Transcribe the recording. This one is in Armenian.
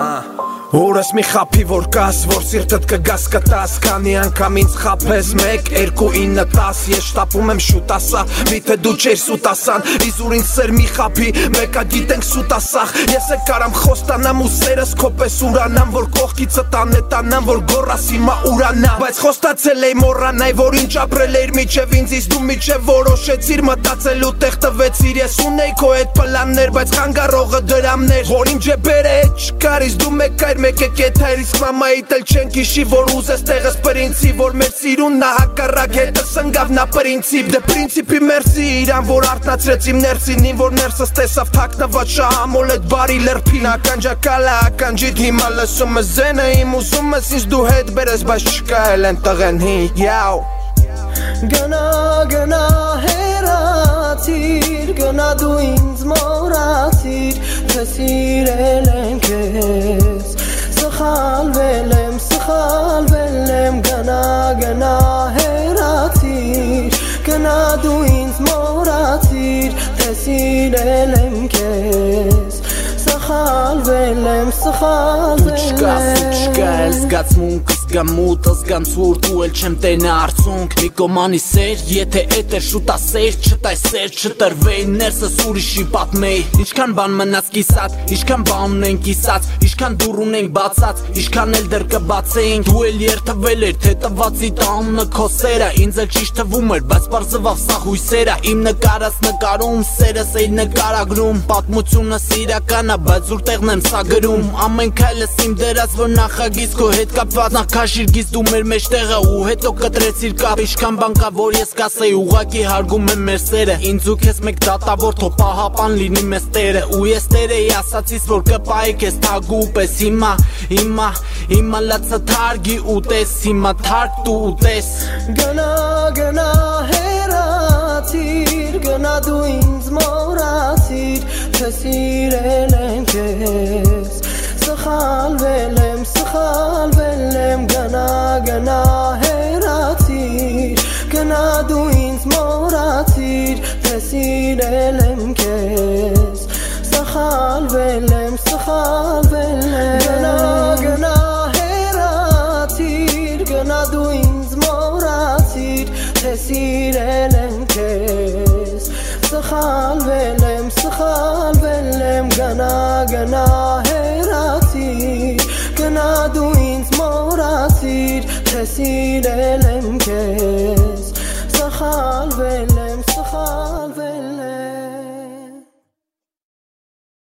Օրս մի խապի որ կաս, որ սիրտդ կգաս կտաս Քանի անգամ ինձ խապես 1, 2, 9, 10 Ես շտապում եմ շուտ ասա, միթե դու չեր սուտ ասան Իզուր ինձ սեր մի խապի, մեկա գիտենք սուտ ասախ Ես է կարամ խոստանամ ու սերս քոպես ուրանամ Որ կողքիցը տանետանամ, որ գորաս հիմա ուրանամ Բայց խոստացել էի մոռանայ, որ ինչ ապրել էիր միջև ինձ Իսկ դու միջև որոշեցիր մտածելու տեղ տվեցիր Ես ունեի քո հետ պլաններ, բայց խանգարողը դրամներ Որ իմ ջեբերը հետ չկար, իսկ դու մեկ այր Մեկ եկետ հայր, իսկ մամայիտ էլ չեն կիշի Որ ուզես տեղս պրինցիպ Որ մեր սիրուն նա հակառակ հետը սնգավ նա պրինցիպ Դե պրինցիպի մերսի իրան Որ արտնացրեց իմ ներսին Ին որ ներսս տեսավ թակնված շահամոլ էդ բարի լրպին Ականջակալը ականջիտ հիմա լսում ես զենը Իմ ուզում ես ինձ դու հետ բերես Բայց չկա էլ են տղեն հիյաու Գնա գնա հեռացիր Գնա դու ինձ մոռացիր Թե սիրել եմ քեզ Սխալվել եմ Գնա գնա հեռացիր Գնա դու ինձ մոռացիր Թե սիրել եմ քեզ Սխալվել եմ Չկա էլ զգացմունք Զգամուտ, զգանցուրդ ու էլ չեմ տենա արցունք Մի կոմանի սեր, եթե էտ էր շուտա սեր Չտայ սեր, չտրվեի, ներսս ուրիշի պատմեի Ինչքան բան մնաց կիսատ, ինչքան բան ունենք կիսած Ինչքան դուր ունենք բացած, ինչքան էլ դր կբացեինք Դու էլ երթվել էր, թե տվածի տանունը քո սերը Ինձ էլ ճիշտ թվում էր, բայց պարզվավ սա հույսերը Իմ նկարած նկարում, սերս էի նկարագրում Պատմությունս իրականա, բայց ուր տեղն եմ սա գրում Ամեն քայլս իմ դերած, որ նախագիծ քո հետ կապված Քաշիրգից դու մեր մեջտեղը ու հետո կտրեցիր կապ Ինչքան բան կա որ ես կասեի ուղակի հարգում եմ մեր սերը Ինձ ու քեզ մեկ դատավոր թո պահապան լինի մեզ տերը Ու ես տեր էի ասացիս որ կպայի քեզ թագու պես Հիմա լացը թարգի ու տես Հիմա թարգ դու ու տես Գնա գնա հեռացիր Գնա դու ինձ մոռացիր Թե սիրել եմ քեզ Սխալվել եմ Գնա գնա հեռացիր Գնա դու ինձ մոռացիր Թե սիրել եմ քեզ Սխալվել եմ Գնա գնա հեռացիր Գնա դու ինձ մոռացիր Թե սիրել եմ քեզ Սխալվել եմ Գնա գնա հեռացիր Գնա դու ինձ մոռացիր Թե սիրել եմ քեզ